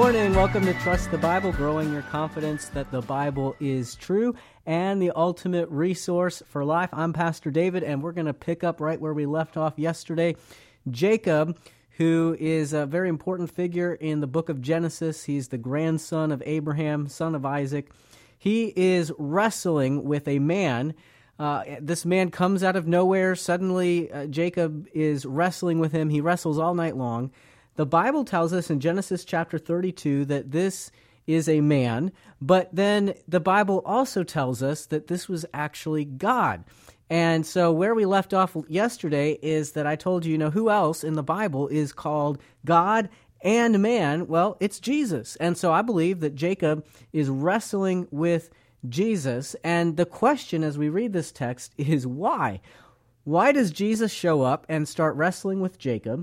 morning. Welcome to Trust the Bible, growing your confidence that the Bible is true and the ultimate resource for life. I'm Pastor David, and we're going to pick up right where we left off yesterday. Jacob, who is a very important figure in the book of Genesis. He's the grandson of Abraham, son of Isaac. He is wrestling with a man. This man comes out of nowhere. Suddenly, Jacob is wrestling with him. He wrestles all night long. The Bible tells us in Genesis chapter 32 that this is a man, but then the Bible also tells us that this was actually God. And so where we left off yesterday is that I told you, who else in the Bible is called God and man? Well, it's Jesus. And so I believe that Jacob is wrestling with Jesus. And the question as we read this text is why? Why does Jesus show up and start wrestling with Jacob?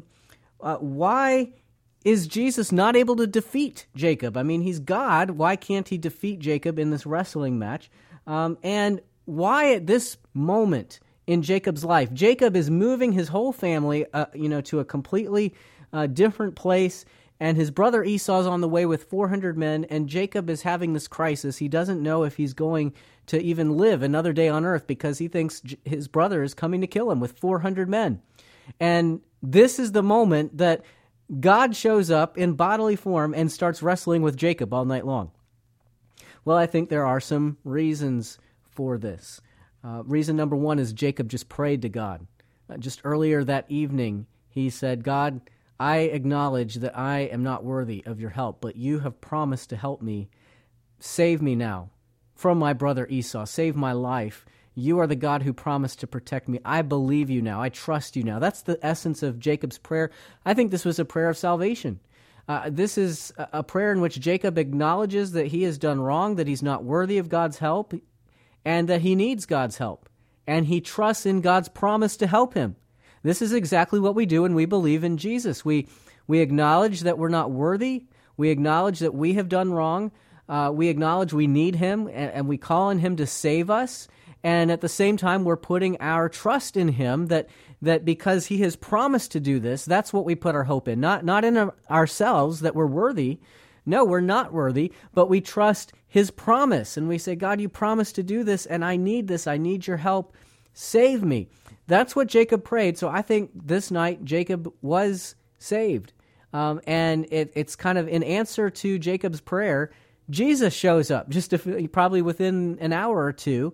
Why is Jesus not able to defeat Jacob? I mean, he's God. Why can't he defeat Jacob in this wrestling match? And why at this moment in Jacob's life? Jacob is moving his whole family, to a completely different place, and his brother Esau's on the way with 400 men, and Jacob is having this crisis. He doesn't know if he's going to even live another day on earth because he thinks his brother is coming to kill him with 400 men. And this is the moment that God shows up in bodily form and starts wrestling with Jacob all night long. Well, I think there are some reasons for this. Reason number one is Jacob just prayed to God. Just earlier that evening, he said, God, I acknowledge that I am not worthy of your help, but you have promised to help me. Save me now from my brother Esau. Save my life. You are the God who promised to protect me. I believe you now. I trust you now. That's the essence of Jacob's prayer. I think this was a prayer of salvation. This is a prayer in which Jacob acknowledges that he has done wrong, that he's not worthy of God's help, and that he needs God's help. And he trusts in God's promise to help him. This is exactly what we do when we believe in Jesus. We acknowledge that we're not worthy. We acknowledge that we have done wrong. We acknowledge we need him, and we call on him to save us. And at the same time, we're putting our trust in him that because he has promised to do this, that's what we put our hope in. Not in ourselves that we're worthy. No, we're not worthy, but we trust his promise. And we say, God, you promised to do this, and I need this. I need your help. Save me. That's what Jacob prayed. So I think this night Jacob was saved. And it's kind of in answer to Jacob's prayer, Jesus shows up probably within an hour or two.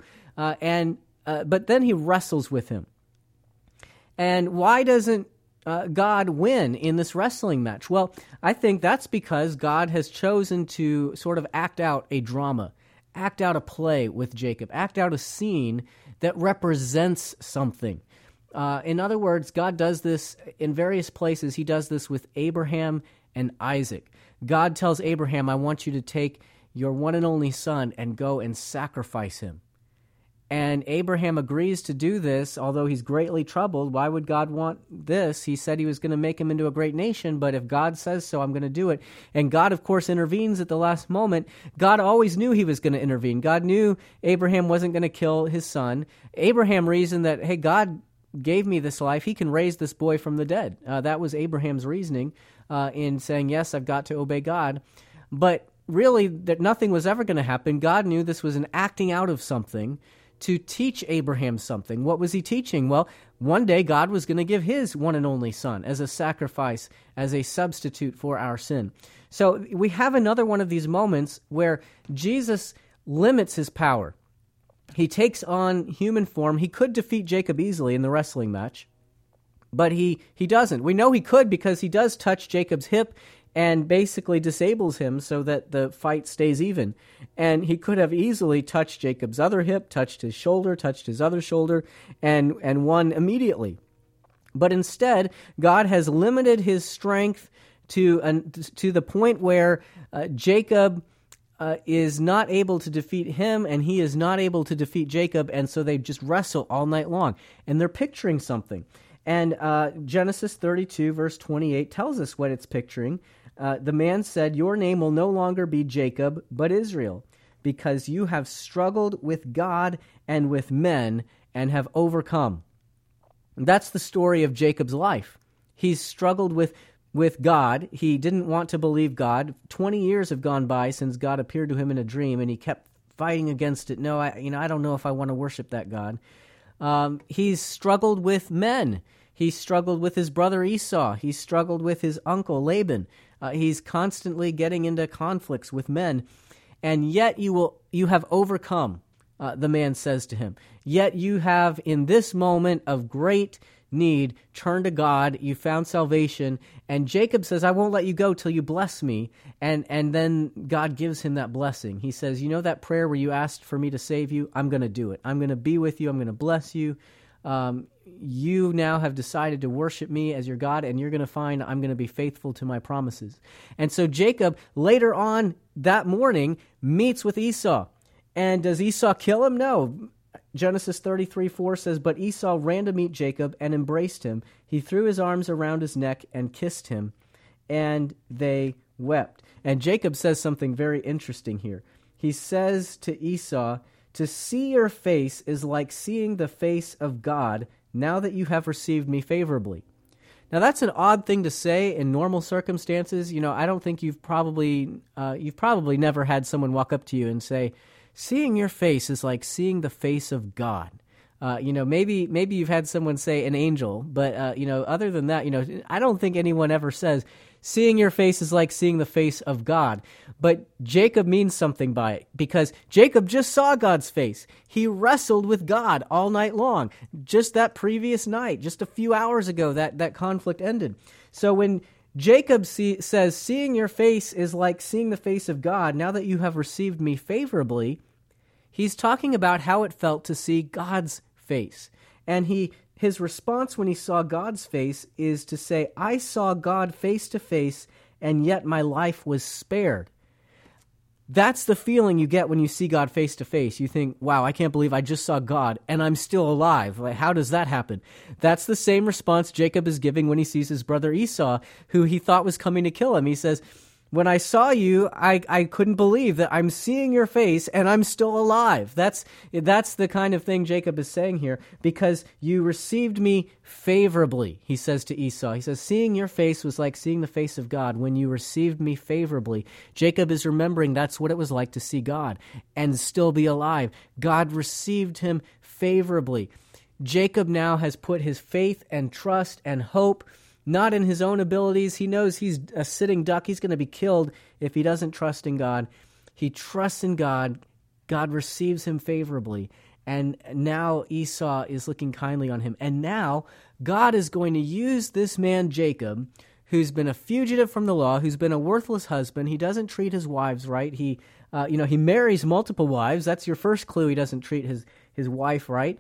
But then he wrestles with him. And why doesn't God win in this wrestling match? Well, I think that's because God has chosen to sort of act out a drama, act out a play with Jacob, act out a scene that represents something. In other words, God does this in various places. He does this with Abraham and Isaac. God tells Abraham, I want you to take your one and only son and go and sacrifice him. And Abraham agrees to do this, although he's greatly troubled. Why would God want this? He said he was going to make him into a great nation, but if God says so, I'm going to do it. And God, of course, intervenes at the last moment. God always knew he was going to intervene. God knew Abraham wasn't going to kill his son. Abraham reasoned that, hey, God gave me this life. He can raise this boy from the dead. That was Abraham's reasoning in saying, yes, I've got to obey God. But really, that nothing was ever going to happen. God knew this was an acting out of something to teach Abraham something. What was he teaching? Well, one day God was going to give his one and only son as a sacrifice, as a substitute for our sin. So we have another one of these moments where Jesus limits his power. He takes on human form. He could defeat Jacob easily in the wrestling match, but he doesn't. We know he could because he does touch Jacob's hip and basically disables him so that the fight stays even. And he could have easily touched Jacob's other hip, touched his shoulder, touched his other shoulder, and won immediately. But instead, God has limited his strength to the point where Jacob is not able to defeat him, and he is not able to defeat Jacob, and so they just wrestle all night long. And they're picturing something. And Genesis 32, verse 28 tells us what it's picturing. The man said, your name will no longer be Jacob, but Israel, because you have struggled with God and with men and have overcome. That's the story of Jacob's life. He's struggled with with God. He didn't want to believe God. 20 years have gone by since God appeared to him in a dream, and he kept fighting against it. No, I don't know if I want to worship that God. He's struggled with men. He struggled with his brother Esau. He struggled with his uncle Laban. He's constantly getting into conflicts with men. And yet you have overcome, the man says to him. Yet you have, in this moment of great need, turned to God. You found salvation. And Jacob says, I won't let you go till you bless me. And then God gives him that blessing. He says, you know that prayer where you asked for me to save you? I'm going to do it. I'm going to be with you. I'm going to bless you. You now have decided to worship me as your God, and you're going to find I'm going to be faithful to my promises. And so Jacob, later on that morning, meets with Esau. And does Esau kill him? No. Genesis 33:4 says, but Esau ran to meet Jacob and embraced him. He threw his arms around his neck and kissed him, and they wept. And Jacob says something very interesting here. He says to Esau, to see your face is like seeing the face of God now that you have received me favorably. Now, that's an odd thing to say in normal circumstances. You know, I don't think you've probably never had someone walk up to you and say, seeing your face is like seeing the face of God. Maybe you've had someone say an angel, but, other than that, I don't think anyone ever says, seeing your face is like seeing the face of God. But Jacob means something by it, because Jacob just saw God's face. He wrestled with God all night long. Just that previous night, just a few hours ago, that conflict ended. So when Jacob says, seeing your face is like seeing the face of God, now that you have received me favorably, he's talking about how it felt to see God's face. And his response when he saw God's face is to say, I saw God face to face, and yet my life was spared. That's the feeling you get when you see God face to face. You think, wow, I can't believe I just saw God, and I'm still alive. Like, how does that happen? That's the same response Jacob is giving when he sees his brother Esau, who he thought was coming to kill him. He says, when I saw you, I couldn't believe that I'm seeing your face and I'm still alive. That's the kind of thing Jacob is saying here, because you received me favorably, he says to Esau. He says, seeing your face was like seeing the face of God when you received me favorably. Jacob is remembering that's what it was like to see God and still be alive. God received him favorably. Jacob now has put his faith and trust and hope not in his own abilities. He knows he's a sitting duck. He's going to be killed if he doesn't trust in God. He trusts in God. God receives him favorably. And now Esau is looking kindly on him. And now God is going to use this man Jacob, who's been a fugitive from the law, who's been a worthless husband. He doesn't treat his wives right. He marries multiple wives. That's your first clue. He doesn't treat his wife right.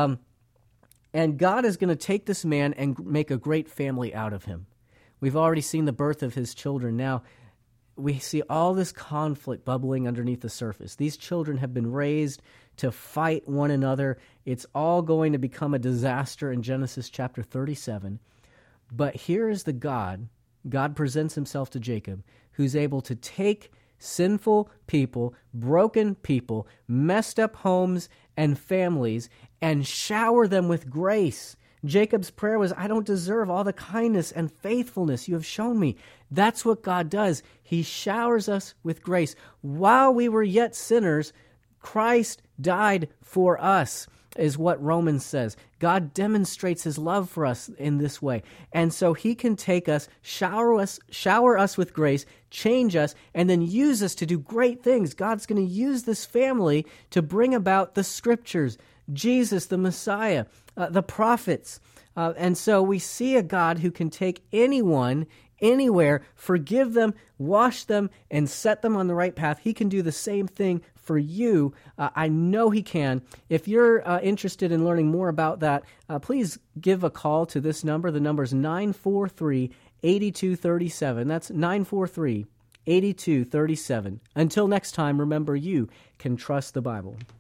And God is going to take this man and make a great family out of him. We've already seen the birth of his children. Now, we see all this conflict bubbling underneath the surface. These children have been raised to fight one another. It's all going to become a disaster in Genesis chapter 37. But here is the God presents himself to Jacob, who's able to take sinful people, broken people, messed up homes and families, and shower them with grace. Jacob's prayer was, I don't deserve all the kindness and faithfulness you have shown me. That's what God does. He showers us with grace. While we were yet sinners, Christ died for us, is what Romans says. God demonstrates his love for us in this way. And so he can take us, shower us with grace, change us, and then use us to do great things. God's going to use this family to bring about the scriptures, Jesus, the Messiah, the prophets. And so we see a God who can take anyone, anywhere, forgive them, wash them, and set them on the right path. He can do the same thing for you. I know he can. If you're interested in learning more about that, please give a call to this number. The number is 943-8237. That's 943-8237. Until next time, remember, you can trust the Bible.